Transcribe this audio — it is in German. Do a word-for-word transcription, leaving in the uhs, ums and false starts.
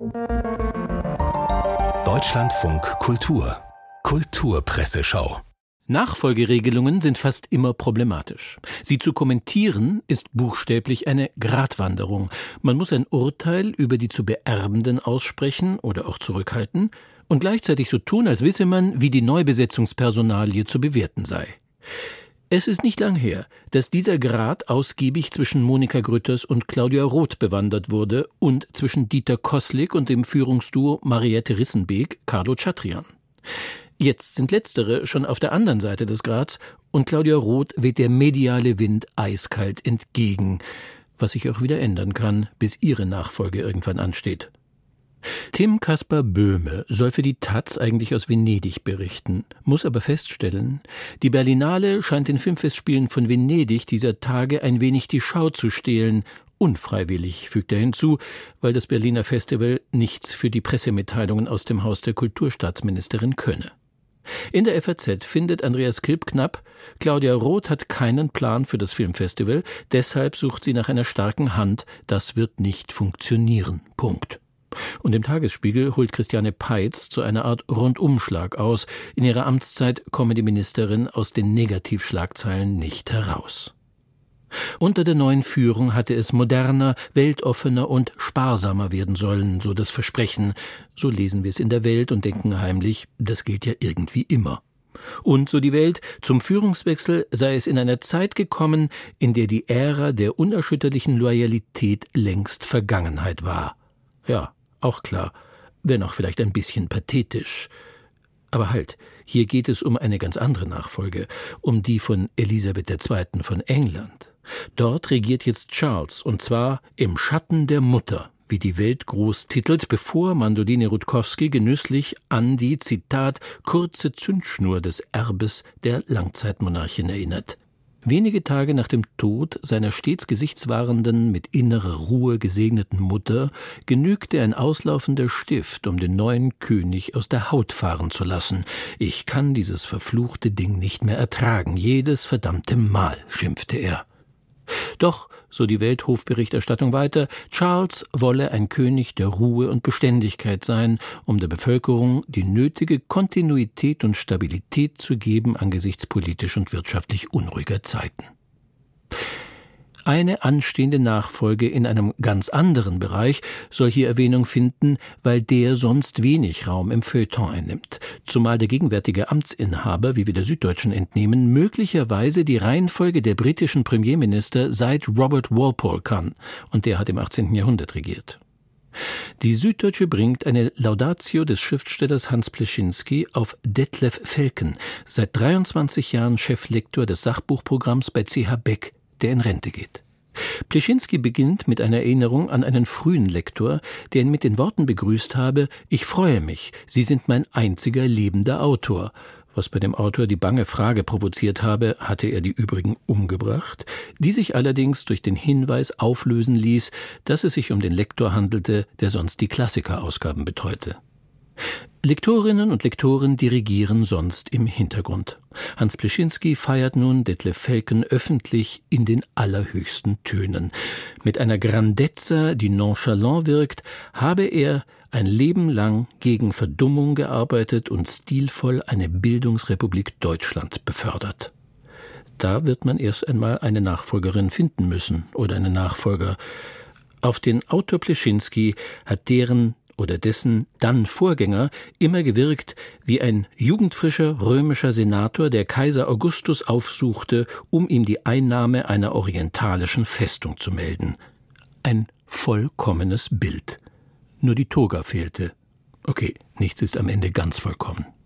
Deutschlandfunk Kultur Kulturpresseschau. Nachfolgeregelungen sind fast immer problematisch. Sie zu kommentieren ist buchstäblich eine Gratwanderung. Man muss ein Urteil über die zu Beerbenden aussprechen oder auch zurückhalten und gleichzeitig so tun, als wisse man, wie die Neubesetzungspersonalie zu bewerten sei. Es ist nicht lang her, dass dieser Grad ausgiebig zwischen Monika Grütters und Claudia Roth bewandert wurde und zwischen Dieter Koßlik und dem Führungsduo Mariette Rissenbeek-Carlo Chatrian. Jetzt sind letztere schon auf der anderen Seite des Grads und Claudia Roth weht der mediale Wind eiskalt entgegen, was sich auch wieder ändern kann, bis ihre Nachfolge irgendwann ansteht. Tim Caspar Böhme soll für die Taz eigentlich aus Venedig berichten, muss aber feststellen, die Berlinale scheint den Filmfestspielen von Venedig dieser Tage ein wenig die Schau zu stehlen. Unfreiwillig, fügt er hinzu, weil das Berliner Festival nichts für die Pressemitteilungen aus dem Haus der Kulturstaatsministerin könne. In der F A Z findet Andreas Kilpknapp, Claudia Roth hat keinen Plan für das Filmfestival, deshalb sucht sie nach einer starken Hand, das wird nicht funktionieren. Punkt. Und im Tagesspiegel holt Christiane Peitz zu einer Art Rundumschlag aus. In ihrer Amtszeit komme die Ministerin aus den Negativschlagzeilen nicht heraus. Unter der neuen Führung hatte es moderner, weltoffener und sparsamer werden sollen, so das Versprechen. So lesen wir es in der Welt und denken heimlich, das gilt ja irgendwie immer. Und, so die Welt, zum Führungswechsel sei es in einer Zeit gekommen, in der die Ära der unerschütterlichen Loyalität längst Vergangenheit war. Ja, auch klar, wenn auch vielleicht ein bisschen pathetisch. Aber halt, hier geht es um eine ganz andere Nachfolge, um die von Elisabeth der Zweiten von England. Dort regiert jetzt Charles, und zwar im Schatten der Mutter, wie die Welt groß titelt, bevor Mandolini Rutkowski genüsslich an die, Zitat, kurze Zündschnur des Erbes der Langzeitmonarchin erinnert. Wenige Tage nach dem Tod seiner stets gesichtswahrenden, mit innerer Ruhe gesegneten Mutter genügte ein auslaufender Stift, um den neuen König aus der Haut fahren zu lassen. »Ich kann dieses verfluchte Ding nicht mehr ertragen, jedes verdammte Mal«, schimpfte er. Doch, so die Welthofberichterstattung weiter, Charles wolle ein König der Ruhe und Beständigkeit sein, um der Bevölkerung die nötige Kontinuität und Stabilität zu geben angesichts politisch und wirtschaftlich unruhiger Zeiten. Eine anstehende Nachfolge in einem ganz anderen Bereich soll hier Erwähnung finden, weil der sonst wenig Raum im Feuilleton einnimmt, zumal der gegenwärtige Amtsinhaber, wie wir der Süddeutschen entnehmen, möglicherweise die Reihenfolge der britischen Premierminister seit Robert Walpole kann, und der hat im achtzehnten Jahrhundert regiert. Die Süddeutsche bringt eine Laudatio des Schriftstellers Hans Pleschinski auf Detlef Felken, seit dreiundzwanzig Jahren Cheflektor des Sachbuchprogramms bei C H Beck, der in Rente geht. Pleschinski beginnt mit einer Erinnerung an einen frühen Lektor, der ihn mit den Worten begrüßt habe: »Ich freue mich, Sie sind mein einziger lebender Autor«, was bei dem Autor die bange Frage provoziert habe, hatte er die übrigen umgebracht, die sich allerdings durch den Hinweis auflösen ließ, dass es sich um den Lektor handelte, der sonst die Klassikerausgaben betreute. Lektorinnen und Lektoren dirigieren sonst im Hintergrund. Hans Pleschinski feiert nun Detlef Felken öffentlich in den allerhöchsten Tönen. Mit einer Grandezza, die nonchalant wirkt, habe er ein Leben lang gegen Verdummung gearbeitet und stilvoll eine Bildungsrepublik Deutschland befördert. Da wird man erst einmal eine Nachfolgerin finden müssen oder einen Nachfolger. Auf den Autor Pleschinski hat deren oder dessen dann Vorgänger immer gewirkt wie ein jugendfrischer römischer Senator, der Kaiser Augustus aufsuchte, um ihm die Einnahme einer orientalischen Festung zu melden. Ein vollkommenes Bild. Nur die Toga fehlte. Okay, nichts ist am Ende ganz vollkommen.